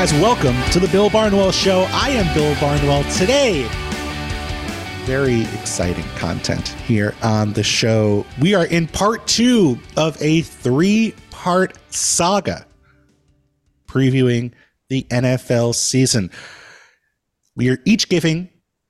guys, welcome to the Bill Barnwell Show. I am Bill Barnwell. Today, very exciting content here on the show. We are in part 2 of a 3-part saga previewing the NFL season. We are each giving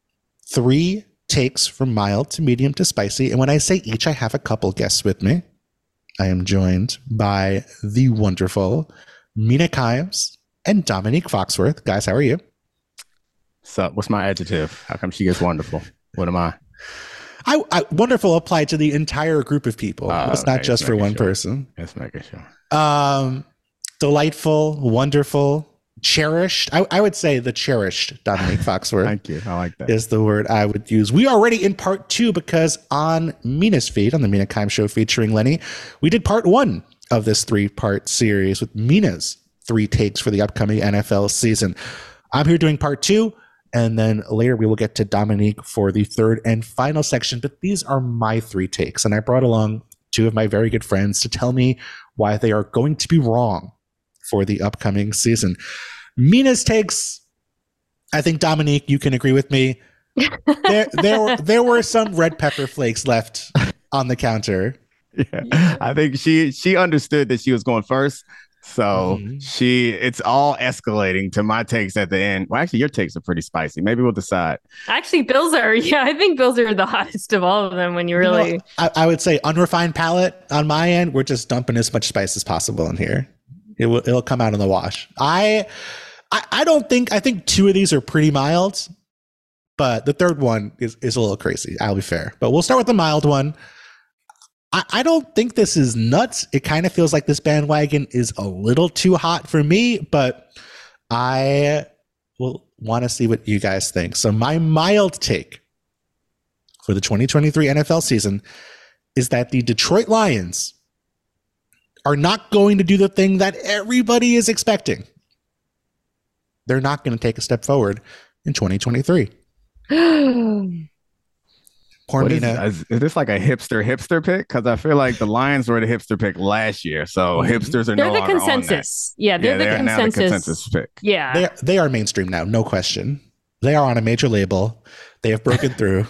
3 takes from mild to medium to spicy. And when I say each, I have a couple guests with me. I am joined by the wonderful Mina Kimes and Dominique Foxworth. Guys, how are you? So, what's my adjective? How come she gets wonderful? What am I? Wonderful applied to the entire group of people. It's not just for one person. Let's make it sure. Delightful, wonderful, cherished. I would say the cherished Dominique Foxworth. Thank you. I like that. Is the word I would use. We are already in part 2 because on Mina's feed, on the Mina Kimes Show featuring Lenny, we did part 1 of this 3-part series with Mina's 3 takes for the upcoming NFL season. I'm here doing part 2, and then later we will get to Dominique for the 3rd and final section. But these are my 3 takes, and I brought along 2 of my very good friends to tell me why they are going to be wrong for the upcoming season. Mina's takes, I think, Dominique, you can agree with me. There were some red pepper flakes left on the counter. Yeah. I think she understood that she was going first. So it's all escalating to my takes at the end. Well, actually, your takes are pretty spicy. Maybe we'll decide. Actually, Bill's are, I think Bill's are the hottest of all of them when you really... I would say unrefined palate on my end. We're just dumping as much spice as possible in here. It'll come out in the wash. I think 2 of these are pretty mild, but the 3rd one is a little crazy. I'll be fair. But we'll start with the mild one. I don't think this is nuts. It kind of feels like this bandwagon is a little too hot for me, but I will want to see what you guys think. So my mild take for the 2023 NFL season is that the Detroit Lions are not going to do the thing that everybody is expecting. They're not going to take a step forward in 2023. Is this like a hipster pick? Because I feel like the Lions were the hipster pick last year, so hipsters are no longer consensus. On that. They're the consensus. Now the consensus pick. Yeah, they are mainstream now, no question. They are on a major label. They have broken through.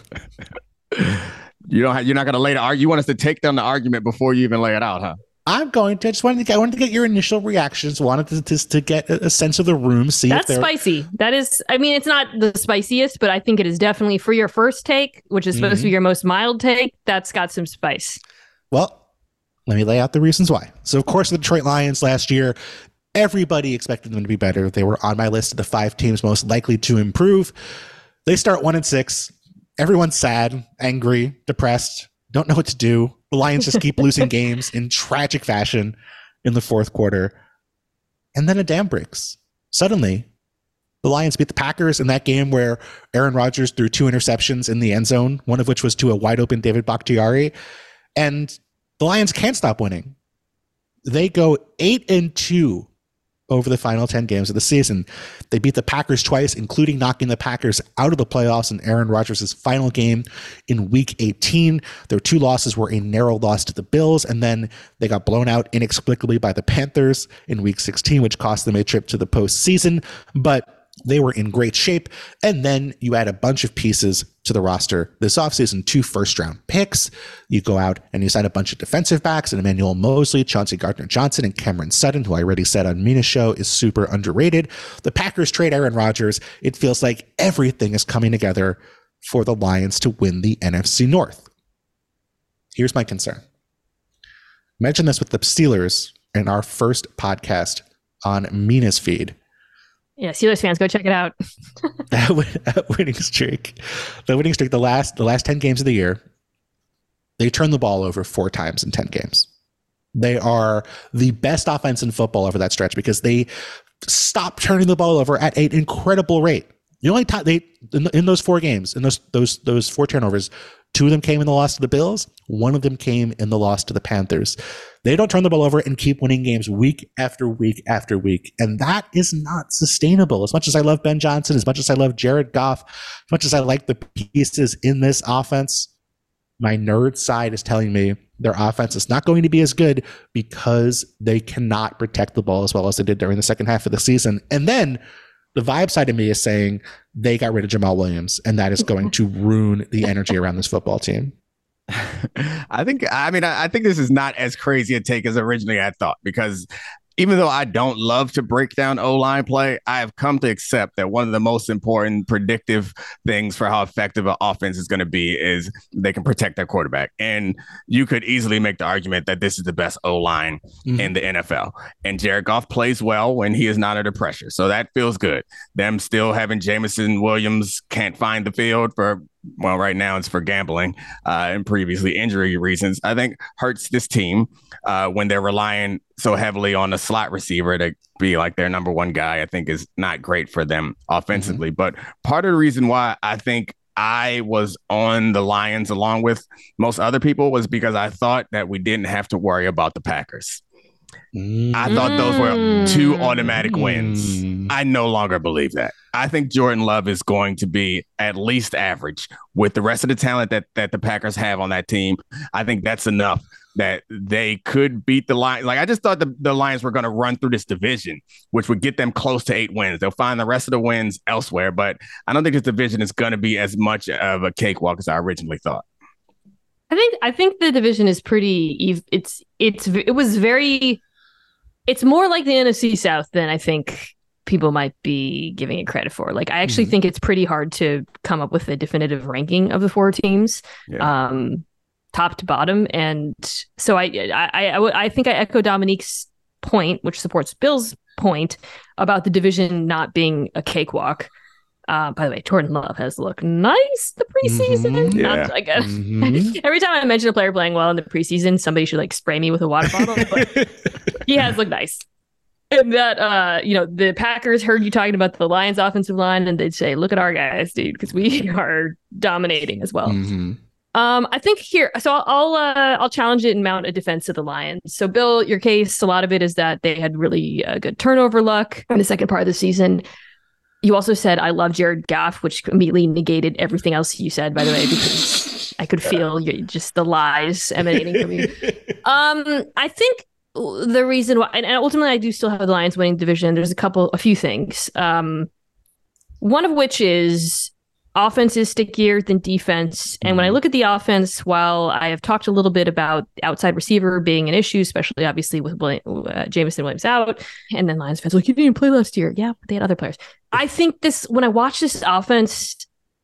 You're not going to lay the argument. You want us to take down the argument before you even lay it out, huh? I'm going to. I wanted to get your initial reactions. Wanted to get a sense of the room. See that's if spicy. That is. I mean, it's not the spiciest, but I think it is definitely for your first take, which is supposed to be your most mild take. That's got some spice. Well, let me lay out the reasons why. So, of course, the Detroit Lions last year, everybody expected them to be better. They were on my list of the 5 teams most likely to improve. They start 1-6. Everyone's sad, angry, depressed, don't know what to do. The Lions just keep losing games in tragic fashion in the 4th quarter. And then a dam breaks. Suddenly, the Lions beat the Packers in that game where Aaron Rodgers threw 2 interceptions in the end zone, one of which was to a wide open David Bakhtiari. And the Lions can't stop winning. They go 8-2 over the final 10 games of the season. They beat the Packers twice, including knocking the Packers out of the playoffs in Aaron Rodgers' final game in Week 18. Their 2 losses were a narrow loss to the Bills, and then they got blown out inexplicably by the Panthers in Week 16, which cost them a trip to the postseason. But they were in great shape. And then you add a bunch of pieces to the roster this offseason, 2 first-round picks. You go out and you sign a bunch of defensive backs, and Emmanuel Mosley, Chauncey Gardner-Johnson, and Cameron Sutton, who I already said on Mina's show is super underrated. The Packers trade Aaron Rodgers. It feels like everything is coming together for the Lions to win the NFC North. Here's my concern. I mentioned this with the Steelers in our first podcast on Mina's feed. Yeah, Steelers fans, go check it out. that winning streak, the last 10 games of the year, they turned the ball over 4 times in 10 games. They are the best offense in football over that stretch because they stopped turning the ball over at an incredible rate. The only time in those 4 games, in those 4 turnovers, 2 of them came in the loss to the Bills. 1 of them came in the loss to the Panthers. They don't turn the ball over and keep winning games week after week after week. And that is not sustainable. As much as I love Ben Johnson, as much as I love Jared Goff, as much as I like the pieces in this offense, my nerd side is telling me their offense is not going to be as good because they cannot protect the ball as well as they did during the second half of the season. And then the vibe side of me is saying they got rid of Jamal Williams, and that is going to ruin the energy around this football team. I think this is not as crazy a take as originally I thought, because even though I don't love to break down O-line play, I have come to accept that one of the most important predictive things for how effective an offense is going to be is they can protect their quarterback. And you could easily make the argument that this is the best O-line in the NFL. And Jared Goff plays well when he is not under pressure. So that feels good. Them still having Jameson Williams can't find the field well, right now it's for gambling and previously injury reasons, I think hurts this team when they're relying so heavily on a slot receiver to be like their number one guy. I think is not great for them offensively. But part of the reason why I think I was on the Lions along with most other people was because I thought that we didn't have to worry about the Packers. I thought those were 2 automatic wins. I no longer believe that. I think Jordan Love is going to be at least average with the rest of the talent that the Packers have on that team. I think that's enough that they could beat the Lions. Like, I just thought the Lions were going to run through this division, which would get them close to 8 wins. They'll find the rest of the wins elsewhere, but I don't think this division is going to be as much of a cakewalk as I originally thought. I think the division is pretty. It's more like the NFC South than I think people might be giving it credit for. Like, I actually think it's pretty hard to come up with a definitive ranking of the 4 teams, top to bottom. And so I think I echo Dominique's point, which supports Bill's point about the division not being a cakewalk. By the way, Jordan Love has looked nice the preseason. Every time I mention a player playing well in the preseason, somebody should like spray me with a water bottle. But he has looked nice. And that, the Packers heard you talking about the Lions offensive line, and they'd say, look at our guys, dude, because we are dominating as well. I think here, so I'll challenge it and mount a defense of the Lions. So, Bill, your case, a lot of it is that they had really good turnover luck in the second part of the season. You also said, I love Jared Goff, which immediately negated everything else you said, by the way, because I could feel just the lies emanating from you. I think the reason why, and ultimately I do still have the Lions winning division. There's a few things. One of which is offense is stickier than defense. And when I look at the offense, while I have talked a little bit about outside receiver being an issue, especially obviously with Jameson Williams out, and then Lions fans like, you didn't play last year. Yeah, but they had other players. I think when I watch this offense,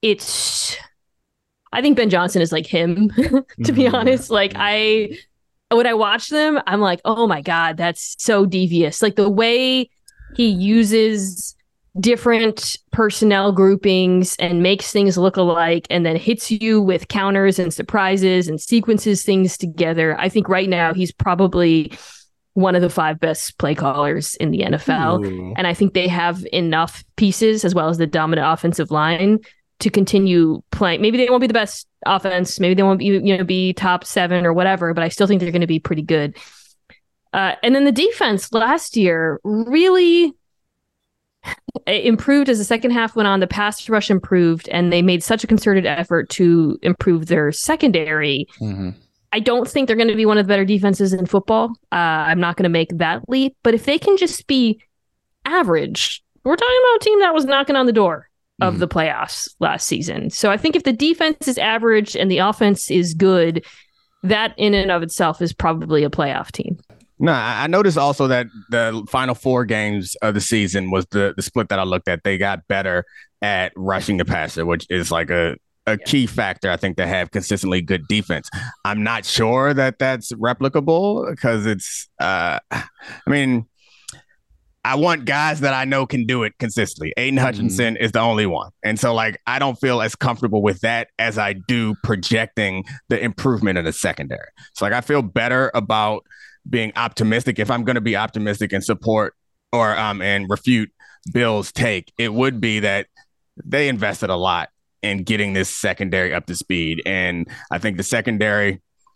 I think Ben Johnson is like him, to be honest. Like, when I watch them, I'm like, oh my God, that's so devious. Like, the way he uses different personnel groupings and makes things look alike and then hits you with counters and surprises and sequences things together. I think right now he's probably one of the 5 best play callers in the NFL. Ooh. And I think they have enough pieces as well as the dominant offensive line to continue playing. Maybe they won't be the best offense. Maybe they won't be top 7 or whatever, but I still think they're going to be pretty good. And then the defense last year really improved as the second half went on. The pass rush improved, and they made such a concerted effort to improve their secondary. I don't think they're going to be one of the better defenses in football. I'm not going to make that leap, but if they can just be average, we're talking about a team that was knocking on the door of the playoffs last season. So I think if the defense is average and the offense is good, that in and of itself is probably a playoff team. No, I noticed also that the final 4 games of the season was the split that I looked at. They got better at rushing the passer, which is like a key factor, I think, to have consistently good defense. I'm not sure that that's replicable because it's, I want guys that I know can do it consistently. Aiden Hutchinson is the only one. And so, like, I don't feel as comfortable with that as I do projecting the improvement in the secondary. So, like, I feel better about being optimistic. If I'm going to be optimistic and support or and refute Bill's take, it would be that they invested a lot in getting this secondary up to speed. And I think the secondary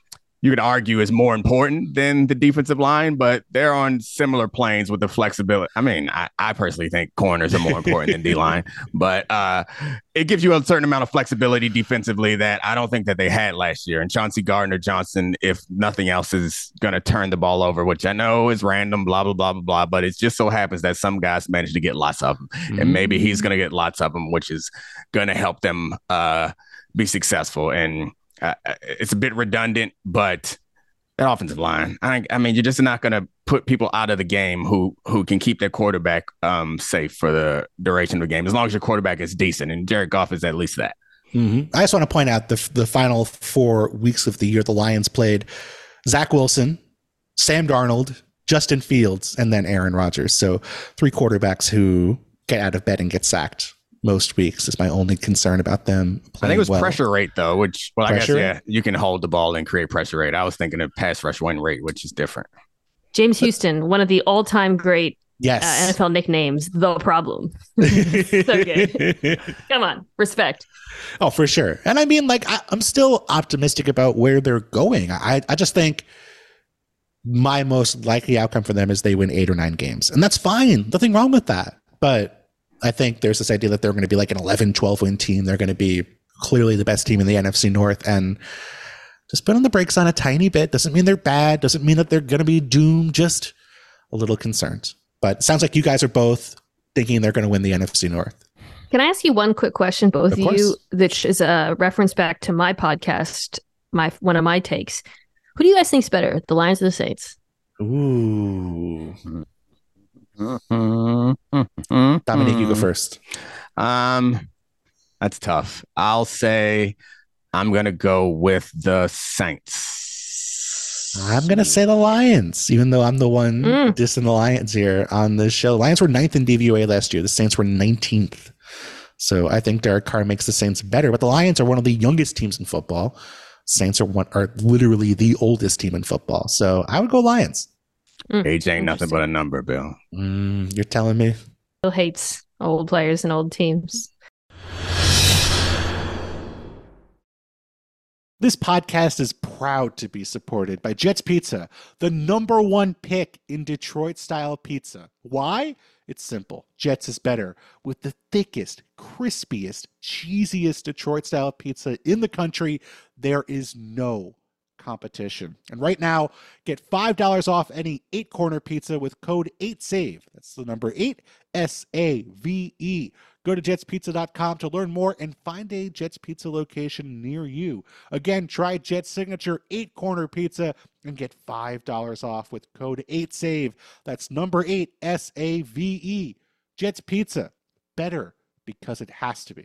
you could argue is more important than the defensive line, but they're on similar planes with the flexibility. I mean, I personally think corners are more important than D-line, but it gives you a certain amount of flexibility defensively that I don't think that they had last year. And Chauncey Gardner-Johnson, if nothing else, is going to turn the ball over, which I know is random, blah, blah, blah, blah, blah, but it just so happens that some guys manage to get lots of them. Mm-hmm. And maybe he's going to get lots of them, which is going to help them be successful. And it's a bit redundant, but that offensive line, I mean, you're just not going to put people out of the game who can keep their quarterback safe for the duration of the game, as long as your quarterback is decent. And Jared Goff is at least that. Mm-hmm. I just want to point out the final 4 weeks of the year, the Lions played Zach Wilson, Sam Darnold, Justin Fields, and then Aaron Rodgers. So 3 quarterbacks who get out of bed and get sacked most weeks is my only concern about them playing. I think it was well. Pressure rate, though, which, well, Pressure? I guess, yeah, you can hold the ball and create pressure rate. I was thinking of pass rush win rate, which is different. James Houston, one of the all-time great yes. NFL nicknames, The Problem. So good. Come on, respect. Oh, for sure. And I mean, like, I'm still optimistic about where they're going. I just think my most likely outcome for them is they win 8 or 9 games. And that's fine. Nothing wrong with that. But I think there's this idea that they're going to be like an 11, 12 win team. They're going to be clearly the best team in the NFC North, and just putting the brakes on a tiny bit doesn't mean they're bad. Doesn't mean that they're going to be doomed. Just a little concerned. But it sounds like you guys are both thinking they're going to win the NFC North. Can I ask you one quick question, both of course. you, which is a reference back to my podcast, one of my takes. Who do you guys think's better, the Lions or the Saints? Ooh. Dominique, you go first. That's tough. I'll say I'm going to go with the Saints. I'm going to say the Lions, even though I'm the one dissing the Lions here on this show. Lions were 9th in DVOA last year. The Saints were 19th. So I think Derek Carr makes the Saints better, but the Lions are one of the youngest teams in football. Saints are literally the oldest team in football. So I would go Lions. Age ain't nothing but a number, Bill. You're telling me? Bill hates old players and old teams. This podcast is proud to be supported by Jets Pizza, the #1 pick in Detroit-style pizza. Why? It's simple. Jets is better. With the thickest, crispiest, cheesiest Detroit-style pizza in the country, there is no competition. And right now, get $5 off any 8-corner pizza with code 8SAVE. That's the number 8, SAVE. Go to jetspizza.com to learn more and find a Jets Pizza location near you. Again, try Jet's signature 8-corner pizza and get $5 off with code 8SAVE. That's number 8, SAVE. Jets Pizza. Better because it has to be.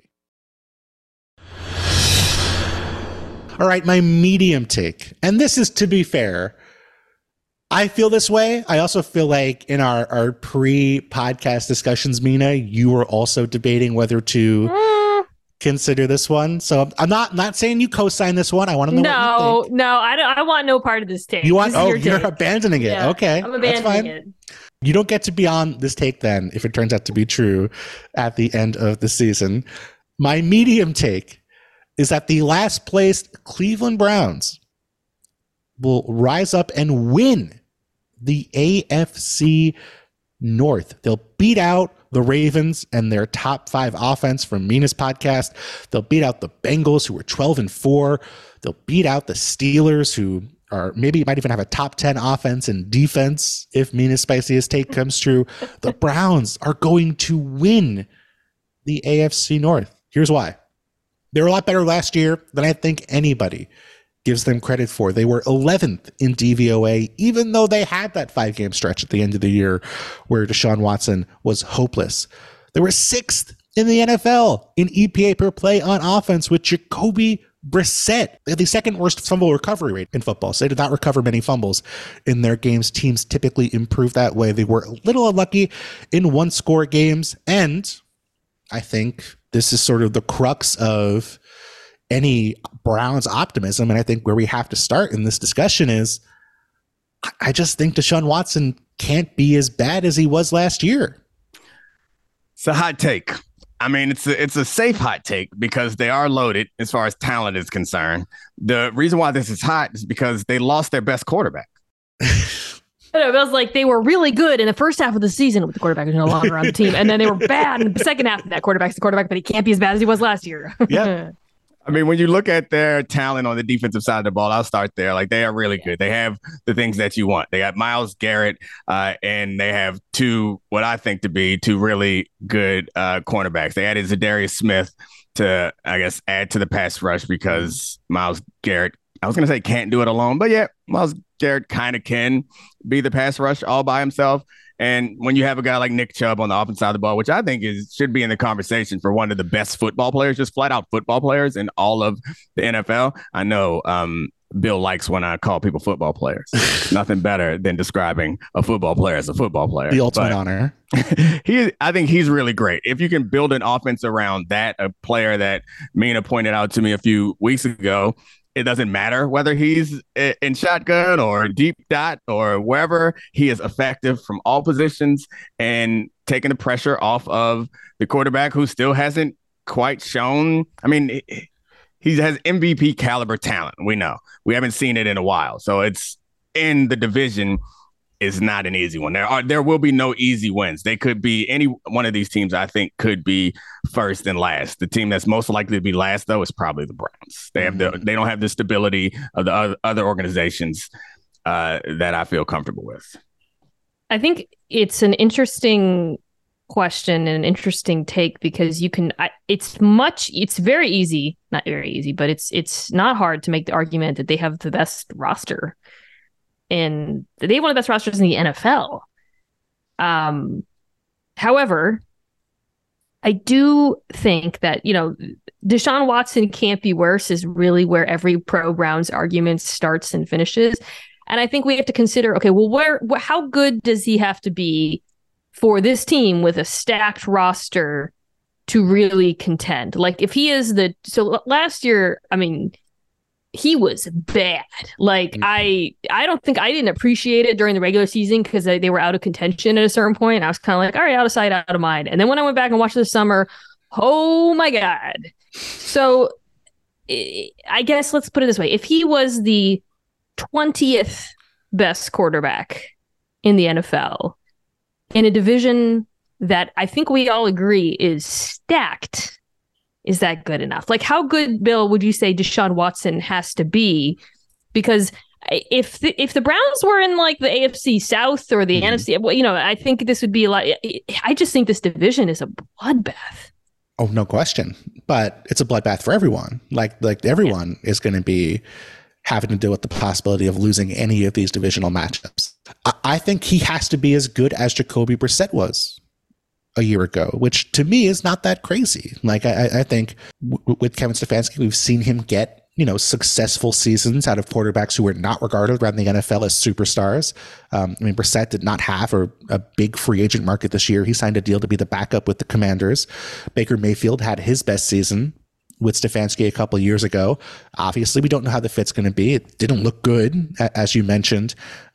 All right, my medium take. And this is, to be fair, I feel this way. I also feel like in our pre-podcast discussions, Mina, you were also debating whether to consider this one. So I'm not saying you co-sign this one. I want to know what you think. No, I want no part of this take. You want? You're abandoning it. Yeah, okay, I'm abandoning it. You don't get to be on this take then if it turns out to be true at the end of the season. My medium take is that the last placed Cleveland Browns will rise up and win the AFC North. They'll beat out the Ravens and their top 5 offense from Mina's podcast. They'll beat out the Bengals, who are 12-4. They'll beat out the Steelers, who are maybe might even have a top 10 offense and defense if Mina's spiciest take comes true. The Browns are going to win the AFC North. Here's why. They were a lot better last year than I think anybody gives them credit for. They were 11th in DVOA, even though they had that 5-game stretch at the end of the year where Deshaun Watson was hopeless. They were 6th in the NFL in EPA per play on offense with Jacoby Brissett. They had the 2nd worst fumble recovery rate in football, so they did not recover many fumbles in their games. Teams typically improve that way. They were a little unlucky in one-score games, and I think this is sort of the crux of any Browns optimism. And I think where we have to start in this discussion is I just think Deshaun Watson can't be as bad as he was last year. It's a hot take. I mean, it's a safe hot take because they are loaded as far as talent is concerned. The reason why this is hot is because they lost their best quarterback. It was like they were really good in the first half of the season with the quarterback who's no longer on the team, and then they were bad in the second half of that quarterback's the quarterback, but he can't be as bad as he was last year. Yeah. I mean, when you look at their talent on the defensive side of the ball, I'll start there. Like, they are really good. They have the things that you want. They got Myles Garrett, and they have what I think to be two really good cornerbacks. They added Zadarius Smith to, I guess, add to the pass rush because Myles Garrett, I was going to say can't do it alone, but yeah, Myles Garrett kind of can be the pass rush all by himself. And when you have a guy like Nick Chubb on the offensive side of the ball, which I think should be in the conversation for one of the best football players, just flat out football players in all of the NFL. I know Bill likes when I call people football players. Nothing better than describing a football player as a football player. The ultimate honor. I think he's really great. If you can build an offense around that, a player that Mina pointed out to me a few weeks ago, it doesn't matter whether he's in shotgun or deep dot or wherever. He is effective from all positions and taking the pressure off of the quarterback who still hasn't quite shown. I mean, he has MVP caliber talent. We know we haven't seen it in a while. So it's in the division is not an easy one. There will be no easy wins. They could be any one of these teams. I think could be first and last. The team that's most likely to be last, though, is probably the Browns. They don't have the stability of the other organizations that I feel comfortable with. I think it's an interesting question and an interesting take because it's very easy, not very easy, but it's not hard to make the argument that they have the best roster. And they have one of the best rosters in the NFL. However, I do think that, Deshaun Watson can't be worse is really where every pro Browns argument starts and finishes. And I think we have to consider, okay, well, how good does he have to be for this team with a stacked roster to really contend? Like, if he is so last year, I mean, he was bad. Like, I didn't appreciate it during the regular season because they were out of contention at a certain point. I was kind of like, all right, out of sight, out of mind. And then when I went back and watched this summer, oh my God. So I guess let's put it this way. If he was the 20th best quarterback in the NFL in a division that I think we all agree is stacked, is that good enough? Like, how good, Bill, would you say Deshaun Watson has to be? Because if the Browns were in like the AFC South or the NFC, well, I think this would be a lot. I just think this division is a bloodbath. Oh, no question. But it's a bloodbath for everyone. Like everyone is going to be having to deal with the possibility of losing any of these divisional matchups. I think he has to be as good as Jacoby Brissett was a year ago, which to me is not that crazy. Like, I think with Kevin Stefanski, we've seen him get, successful seasons out of quarterbacks who were not regarded around the NFL as superstars. I mean, Brissett did not have a big free agent market this year. He signed a deal to be the backup with the Commanders. Baker Mayfield had his best season with Stefanski a couple of years ago. Obviously, we don't know how the fit's going to be. It didn't look good, as you mentioned,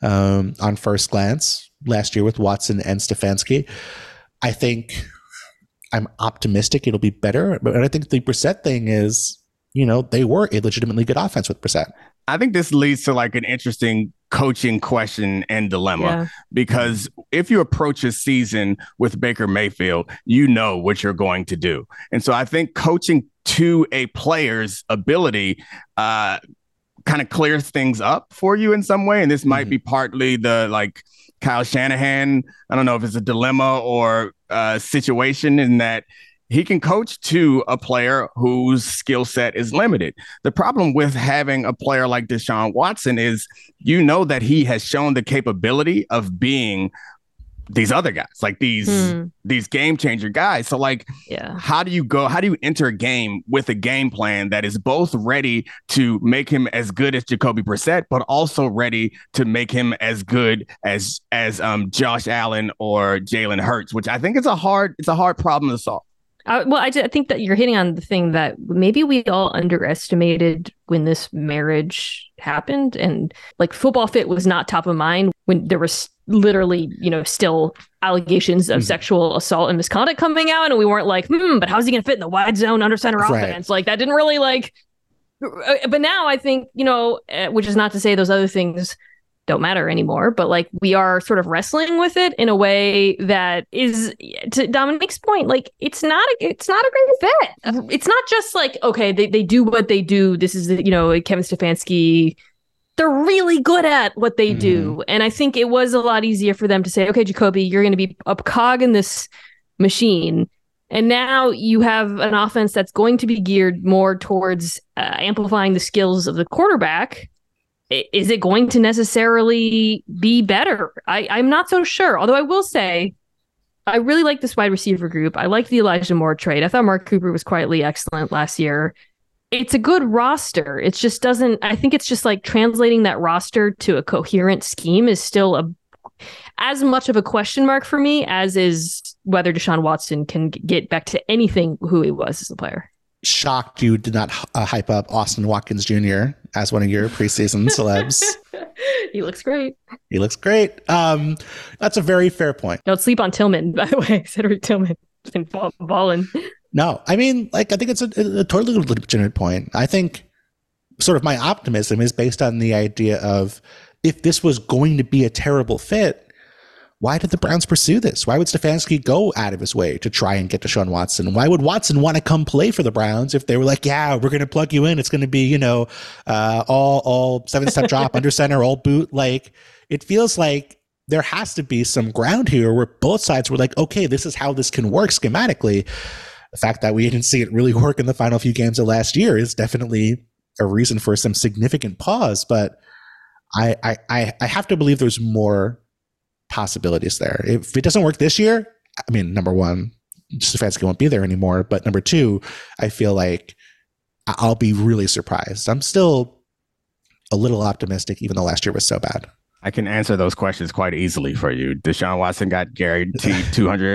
on first glance last year with Watson and Stefanski. I think I'm optimistic it'll be better, but I think the Brissett thing is, they were a legitimately good offense with Brissett. I think this leads to like an interesting coaching question and dilemma, because if you approach a season with Baker Mayfield, you know what you're going to do. And so I think coaching to a player's ability kind of clears things up for you in some way. And this might be partly the like Kyle Shanahan, I don't know if it's a dilemma or a situation in that he can coach to a player whose skill set is limited. The problem with having a player like Deshaun Watson is, that he has shown the capability of being these other guys, like these game changer guys. So like, how do you enter a game with a game plan that is both ready to make him as good as Jacoby Brissett, but also ready to make him as good as Josh Allen or Jalen Hurts, which I think is a hard problem to solve. I think that you're hitting on the thing that maybe we all underestimated when this marriage happened, and like football fit was not top of mind when there was literally, still allegations of sexual assault and misconduct coming out, and we weren't like, but how's he going to fit in the wide zone under center offense? Like that didn't really but now I think, which is not to say those other things don't matter anymore, but like we are sort of wrestling with it in a way that is, to Dominique's point, like it's not a great fit. It's not just like, okay, they do what they do. This is, Kevin Stefanski, they're really good at what they do. And I think it was a lot easier for them to say, okay, Jacoby, you're going to be a cog in this machine. And now you have an offense that's going to be geared more towards amplifying the skills of the quarterback. Is it going to necessarily be better? I'm not so sure. Although I will say, I really like this wide receiver group. I like the Elijah Moore trade. I thought Mark Cooper was quietly excellent last year. It's a good roster. It just doesn't, I think it's just like translating that roster to a coherent scheme is still as much of a question mark for me as is whether Deshaun Watson can get back to anything who he was as a player. Shocked you did not hype up Austin Watkins Jr. as one of your preseason celebs. He looks great. That's a very fair point. Don't sleep on Tillman, by the way. Cedric Tillman been balling. No, I mean, like, I think it's a totally legitimate point. I think sort of my optimism is based on the idea of if this was going to be a terrible fit, why did the Browns pursue this? Why would Stefanski go out of his way to try and get Deshaun Watson? Why would Watson want to come play for the Browns if they were like, yeah, we're going to plug you in. It's going to be, all 7-step drop, under center, all boot. Like, it feels like there has to be some ground here where both sides were like, okay, this is how this can work schematically. The fact that we didn't see it really work in the final few games of last year is definitely a reason for some significant pause. But I have to believe there's more possibilities there. If it doesn't work this year, I mean, number one, Stefanski won't be there anymore. But number two, I feel like I'll be really surprised. I'm still a little optimistic, even though last year was so bad. I can answer those questions quite easily for you. Deshaun Watson got guaranteed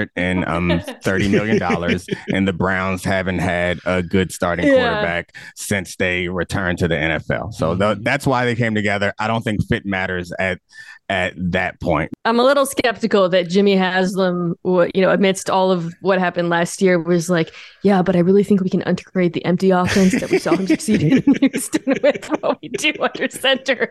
$230 million, and the Browns haven't had a good starting quarterback since they returned to the NFL. So that's why they came together. I don't think fit matters at that point. I'm a little skeptical that Jimmy Haslam, amidst all of what happened last year, was like, yeah, but I really think we can integrate the empty offense that we saw him succeed in Houston with what we do under center.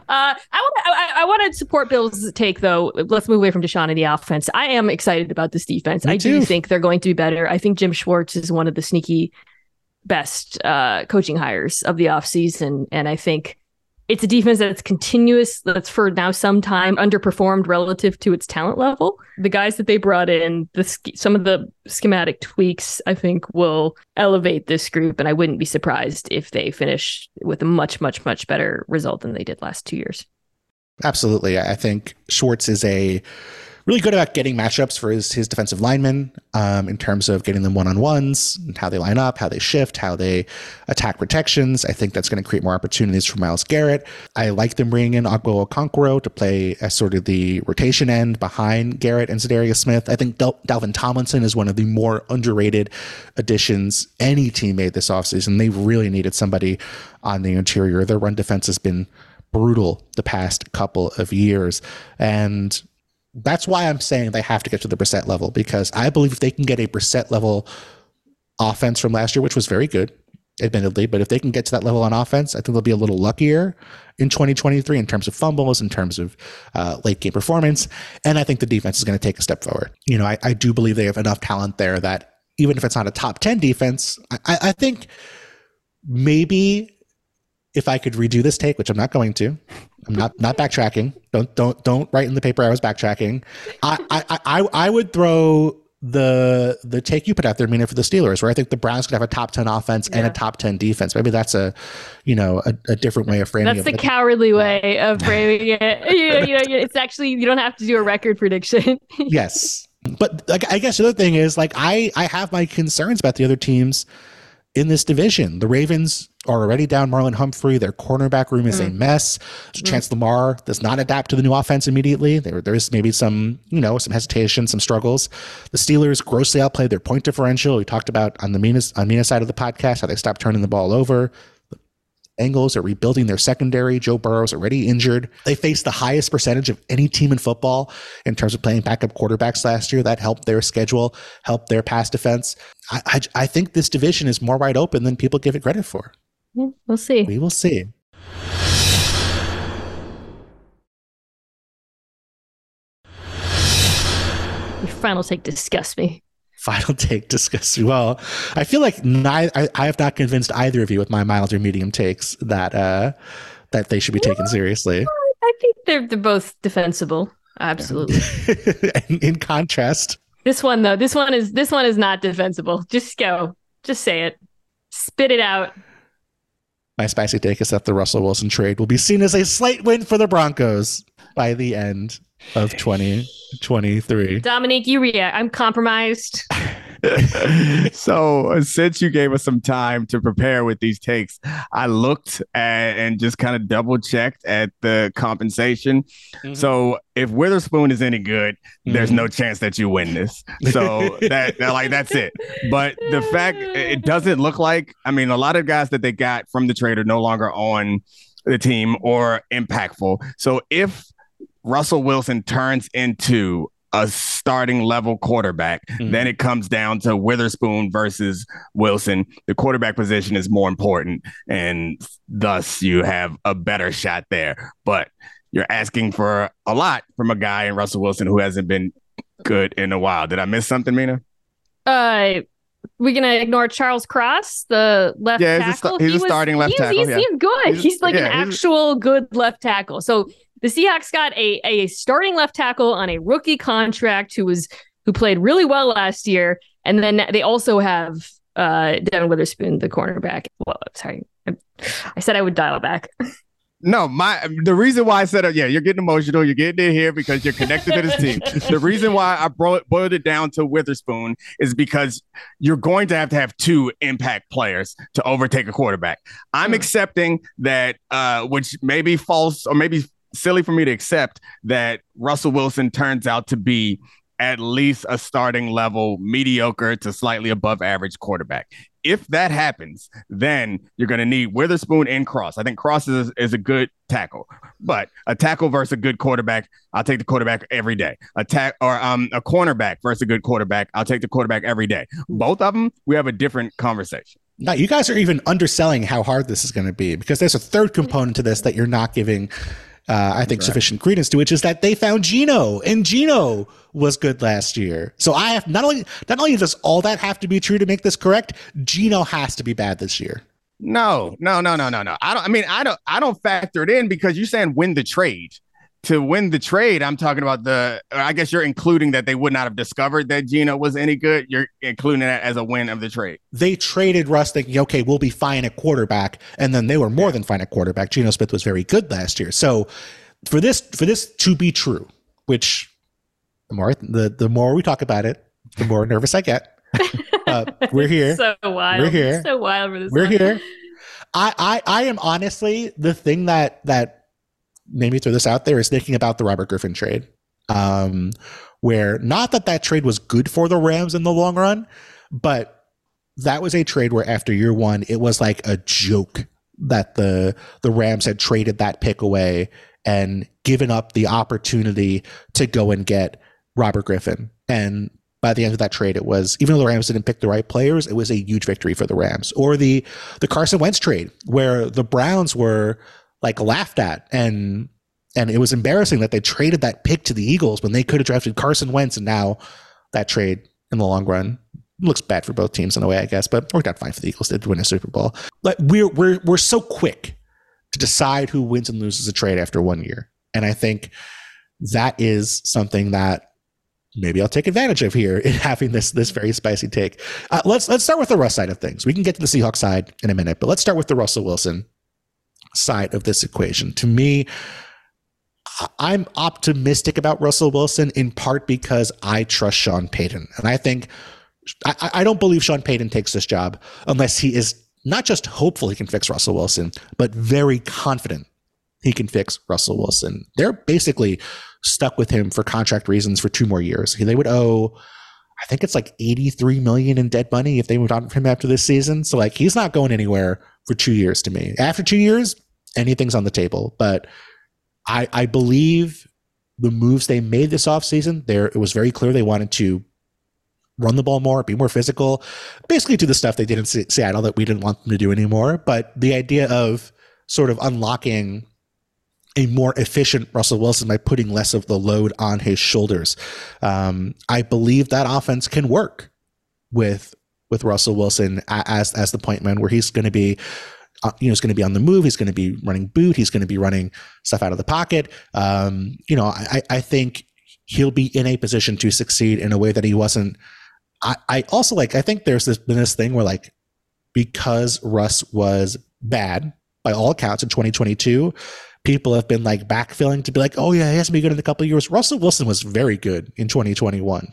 I want to support Bill's take, though. Let's move away from Deshaun and the offense. I am excited about this defense. I do think they're going to be better. I think Jim Schwartz is one of the sneaky best coaching hires of the offseason, and I think it's a defense that's continuous, that's for now some time underperformed relative to its talent level. The guys that they brought in, some of the schematic tweaks, I think, will elevate this group. And I wouldn't be surprised if they finish with a much, much, much better result than they did last 2 years. Absolutely. I think Schwartz is really good about getting matchups for his defensive linemen in terms of getting them one-on-ones, and how they line up, how they shift, how they attack protections. I think that's going to create more opportunities for Myles Garrett. I like them bringing in Ogbo Okonkwo to play as sort of the rotation end behind Garrett and Za'Darius Smith. I think Dalvin Tomlinson is one of the more underrated additions any team made this offseason. They really needed somebody on the interior. Their run defense has been brutal the past couple of years, and that's why I'm saying they have to get to the Brissett level, because I believe if they can get a Brissett level offense from last year, which was very good, admittedly, but if they can get to that level on offense, I think they'll be a little luckier in 2023 in terms of fumbles, in terms of late game performance. And I think the defense is going to take a step forward. I do believe they have enough talent there that even if it's not a top 10 defense, I think maybe if I could redo this take, which I'm not going to, I'm not backtracking. Don't write in the paper I was backtracking. I would throw the take you put out there, meaning for the Steelers, where I think the Browns could have a top 10 offense and a top 10 defense. Maybe that's a different way of framing it. That's the cowardly way of framing it. It's actually, you don't have to do a record prediction. Yes. But I guess the other thing is, like, I have my concerns about the other teams in this division. The Ravens are already down Marlon Humphrey. Their cornerback room is a mess. Chance Lamar does not adapt to the new offense immediately. There's maybe some hesitation, some struggles. The Steelers grossly outplayed their point differential. We talked about on Mina's side of the podcast how they stopped turning the ball over. Bengals are rebuilding their secondary. Joe Burrow's already injured. They faced the highest percentage of any team in football in terms of playing backup quarterbacks last year. That helped their schedule, helped their pass defense. I think this division is more wide open than people give it credit for. Yeah, we'll see. We will see. Your final take disgusts me. Final take discuss. Well, I feel like I have not convinced either of you with my mild or medium takes that they should be taken seriously. I think they're both defensible. Absolutely. In contrast, this one is not defensible. Just go. Just say it. Spit it out. My spicy take is that the Russell Wilson trade will be seen as a slight win for the Broncos by the end of 2023. Dominique, you react. I'm compromised. So since you gave us some time to prepare with these takes, I looked at and just kind of double checked at the compensation. Mm-hmm. So if Witherspoon is any good, there's no chance that you win this. So that's it. But the fact it doesn't look like, I mean, a lot of guys that they got from the trade are no longer on the team or impactful. So if Russell Wilson turns into a starting level quarterback, then it comes down to Witherspoon versus Wilson. The quarterback position is more important, and thus you have a better shot there. But you're asking for a lot from a guy in Russell Wilson who hasn't been good in a while. Did I miss something, Mina? We're going to ignore Charles Cross, the left tackle. He's a starting left tackle. He's good. He's like an actual good left tackle. So the Seahawks got a starting left tackle on a rookie contract who played really well last year. And then they also have Devin Witherspoon, the cornerback. Well, sorry. I said I would dial back. No, the reason why I said, you're getting emotional. You're getting in here because you're connected to this team. The reason why I boiled it down to Witherspoon is because you're going to have two impact players to overtake a quarterback. I'm accepting that, which may be false or maybe silly for me to accept, that Russell Wilson turns out to be at least a starting level, mediocre to slightly above average quarterback. If that happens, then you're going to need Witherspoon and Cross. I think Cross is a good tackle, but a tackle versus a good quarterback, I'll take the quarterback every day. A cornerback versus a good quarterback, I'll take the quarterback every day. Both of them, we have a different conversation. Now, you guys are even underselling how hard this is going to be, because there's a third component to this that you're not giving I think sufficient credence to, which is that they found Geno, and Geno was good last year. So I have not only does all that have to be true to make this correct, Geno has to be bad this year. No. I don't factor it in, because you're saying win the trade. To win the trade, I'm talking about I guess you're including that they would not have discovered that Geno was any good. You're including that as a win of the trade. They traded Russ thinking, okay, we'll be fine at quarterback. And then they were more than fine at quarterback. Geno Smith was very good last year. So for this to be true, which the more we talk about it, the more nervous I get. We're here. So wild. We're here. So wild for this. We're here. I am honestly, the thing that maybe throw this out there is thinking about the Robert Griffin trade, where not that trade was good for the Rams in the long run, but that was a trade where after year one, it was like a joke that the Rams had traded that pick away and given up the opportunity to go and get Robert Griffin. And by the end of that trade, it was, even though the Rams didn't pick the right players, it was a huge victory for the Rams. Or the Carson Wentz trade, where the Browns were like laughed at, and it was embarrassing that they traded that pick to the Eagles when they could have drafted Carson Wentz, and now that trade in the long run looks bad for both teams in a way, I guess, but worked out fine for the Eagles. They did win a Super Bowl. But we're so quick to decide who wins and loses a trade after 1 year, and I think that is something that maybe I'll take advantage of here in having this very spicy take. Let's start with the Russ side of things. We can get to the Seahawks side in a minute, but let's start with the Russell Wilson side of this equation. To me, I'm optimistic about Russell Wilson in part because I trust Sean Payton. And I think I don't believe Sean Payton takes this job unless he is not just hopeful he can fix Russell Wilson, but very confident he can fix Russell Wilson. They're basically stuck with him for contract reasons for 2 more years. They would owe, I think it's like $83 million in dead money if they moved on from him after this season. So like, he's not going anywhere for 2 years to me. After 2 years, anything's on the table. But I believe the moves they made this offseason, it was very clear they wanted to run the ball more, be more physical, basically do the stuff they did in Seattle that we didn't want them to do anymore. But the idea of sort of unlocking a more efficient Russell Wilson by putting less of the load on his shoulders, I believe that offense can work with Russell Wilson as the point man, where he's going to be, he's going to be on the move. He's going to be running boot. He's going to be running stuff out of the pocket. I think he'll be in a position to succeed in a way that he wasn't. I also I think there's been this thing where like, because Russ was bad by all accounts in 2022, people have been like backfilling to be like, oh yeah, he has to be good in a couple of years. Russell Wilson was very good in 2021.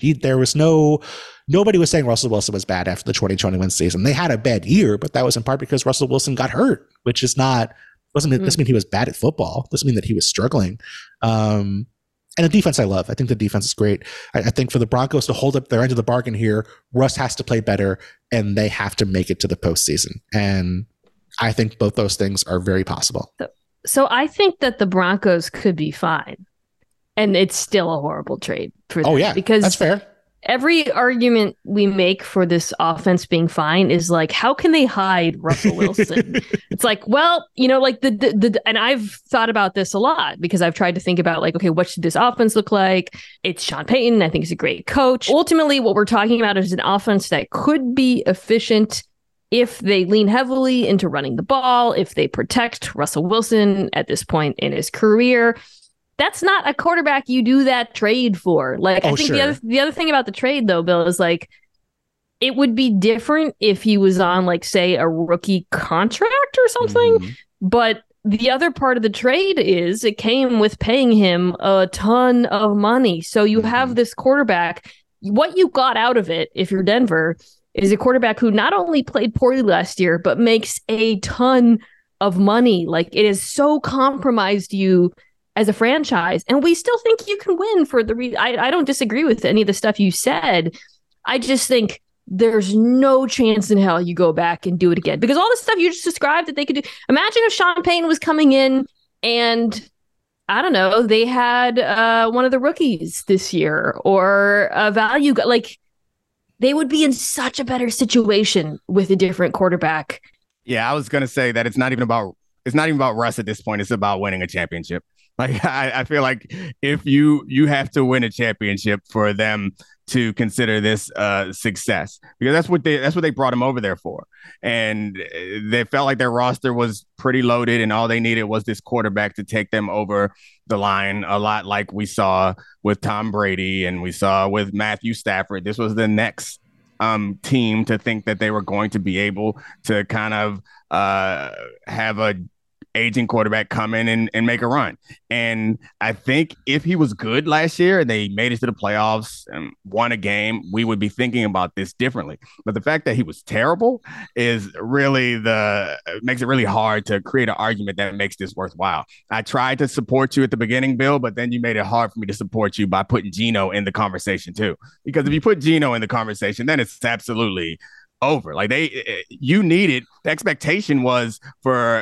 Nobody was saying Russell Wilson was bad after the 2021 season. They had a bad year, but that was in part because Russell Wilson got hurt, which doesn't mean he was bad at football. Doesn't mean that he was struggling. And the defense I love. I think the defense is great. I think for the Broncos to hold up their end of the bargain here, Russ has to play better and they have to make it to the postseason. And I think both those things are very possible. So I think that the Broncos could be fine, and it's still a horrible trade for them. Oh yeah, because that's fair. Every argument we make for this offense being fine is like, how can they hide Russell Wilson? It's like, well, like and I've thought about this a lot because I've tried to think about like, okay, what should this offense look like? It's Sean Payton. I think he's a great coach. Ultimately, what we're talking about is an offense that could be efficient if they lean heavily into running the ball, if they protect Russell Wilson at this point in his career. That's not a quarterback you do that trade for. Like, I think sure. the other thing about the trade, though, Bill, is like, it would be different if he was on, like, say, a rookie contract or something. Mm-hmm. But the other part of the trade is it came with paying him a ton of money. So you have this quarterback. What you got out of it, if you're Denver, is a quarterback who not only played poorly last year, but makes a ton of money. Like, it has so compromised you as a franchise. And we still think you can win for the reason. I don't disagree with any of the stuff you said. I just think there's no chance in hell you go back and do it again. Because all the stuff you just described that they could do. Imagine if Sean Payton was coming in and, I don't know, they had one of the rookies this year or a value. Like, they would be in such a better situation with a different quarterback. Yeah, I was going to say that it's not even about Russ at this point. It's about winning a championship. Like, I feel like if you have to win a championship for them to consider this success, because that's what they brought him over there for. And they felt like their roster was pretty loaded and all they needed was this quarterback to take them over the line, a lot like we saw with Tom Brady and we saw with Matthew Stafford. This was the next team to think that they were going to be able to kind of have a aging quarterback come in and make a run. And I think if he was good last year and they made it to the playoffs and won a game, we would be thinking about this differently. But the fact that he was terrible is really makes it really hard to create an argument that makes this worthwhile. I tried to support you at the beginning, Bill, but then you made it hard for me to support you by putting Geno in the conversation too. Because if you put Geno in the conversation, then it's absolutely over. Like the expectation was for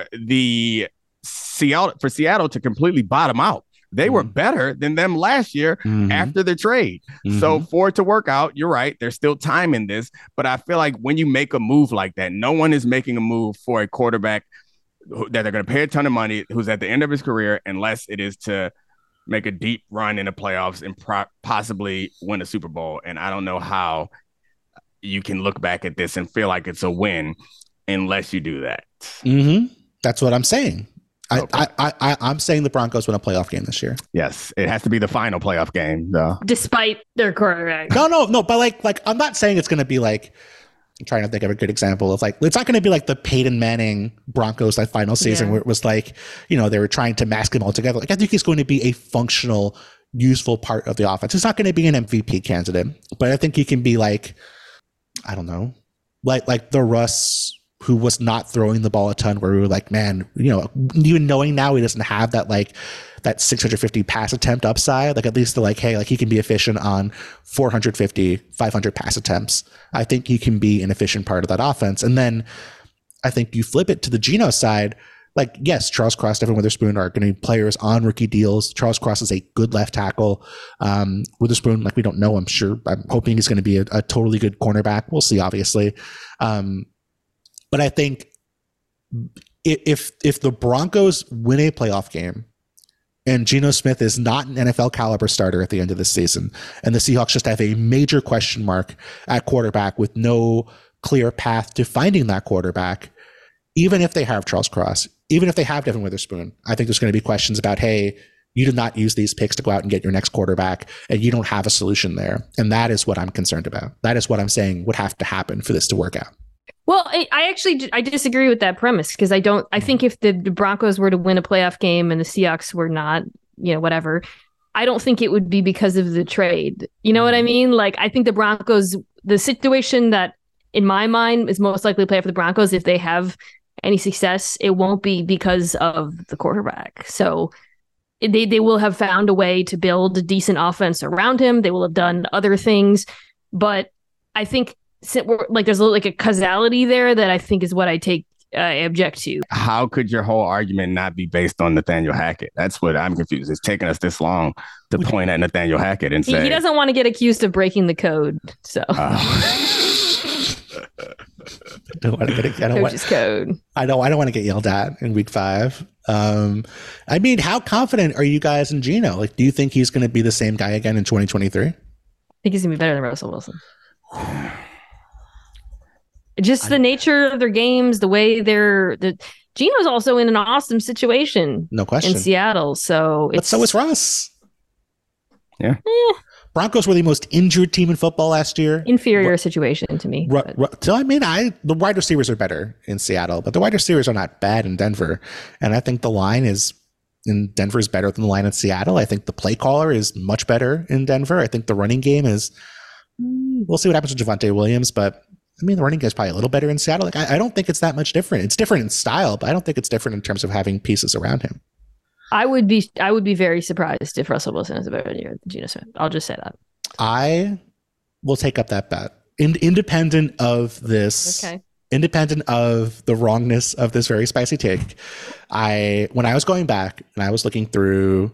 Seattle to completely bottom out. They were better than them last year after the trade. So for it to work out, you're right. There's still time in this, but I feel like when you make a move like that, no one is making a move for a quarterback that they're going to pay a ton of money, who's at the end of his career, unless it is to make a deep run in the playoffs and possibly win a Super Bowl. And I don't know how you can look back at this and feel like it's a win unless you do that. That's what I'm saying. Okay. I'm saying the Broncos win a playoff game this year. Yes, it has to be the final playoff game, though. Despite their quarterback. No. But like, I'm not saying it's going to be like. I'm trying to think of a good example of like. It's not going to be like the Peyton Manning Broncos that final season where it was like, they were trying to mask them all together. Like, I think he's going to be a functional, useful part of the offense. It's not going to be an MVP candidate, but I think he can be like I don't know, like the Russ who was not throwing the ball a ton, where we were like, man, even knowing now he doesn't have that that 650 pass attempt upside, like at least hey, he can be efficient on 450, 500 pass attempts. I think he can be an efficient part of that offense. And then I think you flip it to the Geno side. Yes, Charles Cross, Devin Witherspoon are going to be players on rookie deals. Charles Cross is a good left tackle. Witherspoon, we don't know. I'm hoping he's going to be a totally good cornerback. We'll see, obviously. But I think if the Broncos win a playoff game and Geno Smith is not an NFL caliber starter at the end of this season, and the Seahawks just have a major question mark at quarterback with no clear path to finding that quarterback, even if they have Charles Cross, even if they have Devin Witherspoon, I think there's going to be questions about, hey, you did not use these picks to go out and get your next quarterback, and you don't have a solution there. And that is what I'm concerned about. That is what I'm saying would have to happen for this to work out. Well, I disagree with that premise, because I think if the Broncos were to win a playoff game and the Seahawks were not, whatever, I don't think it would be because of the trade. You know what I mean? I think the Broncos, the situation that in my mind is most likely to play for the Broncos, if they have any success, it won't be because of the quarterback. So they will have found a way to build a decent offense around him. They will have done other things, but I think there's a causality there that I think is what I object to. How could your whole argument not be based on Nathaniel Hackett? That's what I'm confused. It's taken us this long to point at Nathaniel Hackett and say he doesn't want to get accused of breaking the code. So I don't want to get yelled at in week 5. How confident are you guys in Geno? Do you think he's going to be the same guy again in 2023? I think he's going to be better than Russell Wilson. Just the nature of their games, the way Geno's also in an awesome situation. No question. In Seattle. But so is Russ. Yeah. Broncos were the most injured team in football last year. Inferior situation to me. The wide receivers are better in Seattle, but the wide receivers are not bad in Denver. And I think the line in Denver is better than the line in Seattle. I think the play caller is much better in Denver. I think the running game is, we'll see what happens with Javonte Williams, but the running game is probably a little better in Seattle. I don't think it's that much different. It's different in style, but I don't think it's different in terms of having pieces around him. I would be very surprised if Russell Wilson is a better year than Geno Smith. I'll just say that. I will take up that bet. Independent of this, independent of the wrongness of this very spicy take, when I was going back and I was looking through,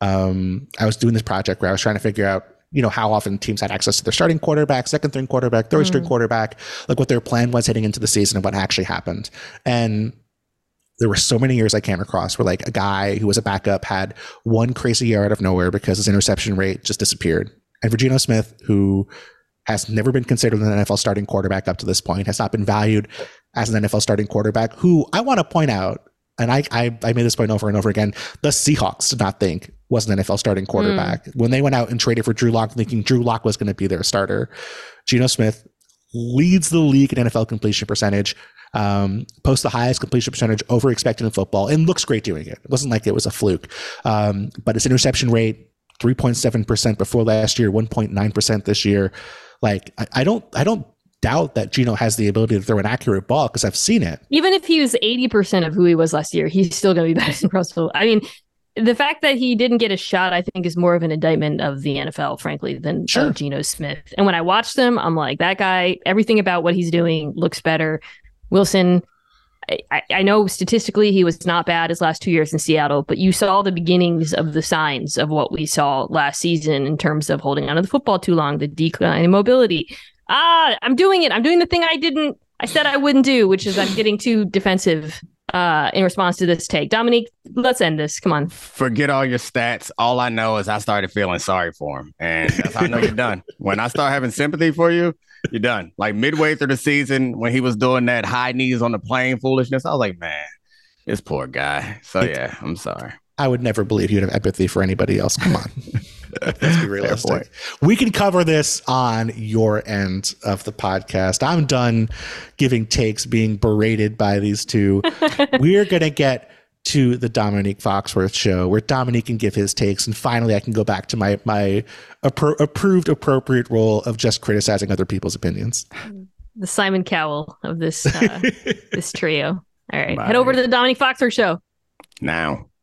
I was doing this project where I was trying to figure out, how often teams had access to their starting quarterback, second string quarterback, third string quarterback, what their plan was heading into the season and what actually happened. And there were so many years I came across where a guy who was a backup had one crazy year out of nowhere because his interception rate just disappeared. And for Geno Smith, who has never been considered an NFL starting quarterback up to this point, has not been valued as an NFL starting quarterback, who I want to point out, and I made this point over and over again, the Seahawks did not think was an NFL starting quarterback. When they went out and traded for Drew Lock, thinking Drew Lock was going to be their starter, Geno Smith leads the league in NFL completion percentage, posts the highest completion percentage over expected in football, and looks great doing it. It wasn't like it was a fluke. But his interception rate, 3.7% before last year, 1.9% this year. I don't doubt that Geno has the ability to throw an accurate ball because I've seen it. Even if he was 80% of who he was last year, he's still going to be better than Russell. The fact that he didn't get a shot, I think, is more of an indictment of the NFL, frankly, than Geno Smith. And when I watched him, I'm like, that guy, everything about what he's doing looks better. Wilson, I know statistically he was not bad his last 2 years in Seattle, but you saw the beginnings of the signs of what we saw last season in terms of holding onto the football too long, the decline in mobility. I'm doing it. I'm doing the thing I said I wouldn't do, which is I'm getting too defensive in response to this take. Dominique, let's end this. Come on. Forget all your stats. All I know is I started feeling sorry for him. And that's how I know you're done. When I start having sympathy for you, you're done. Midway through the season, when he was doing that high knees on the plane foolishness, I was like, man, this poor guy. So, yeah, I'm sorry. I would never believe you'd have empathy for anybody else. Come on. Let's be realistic. We can cover this on your end of the podcast. I'm done giving takes, being berated by these two. We're going to get to the Dominique Foxworth show where Dominique can give his takes. And finally, I can go back to my approved appropriate role of just criticizing other people's opinions. the Simon Cowell of this this trio. All right, Bye. head over to the Dominique Foxworth Show now.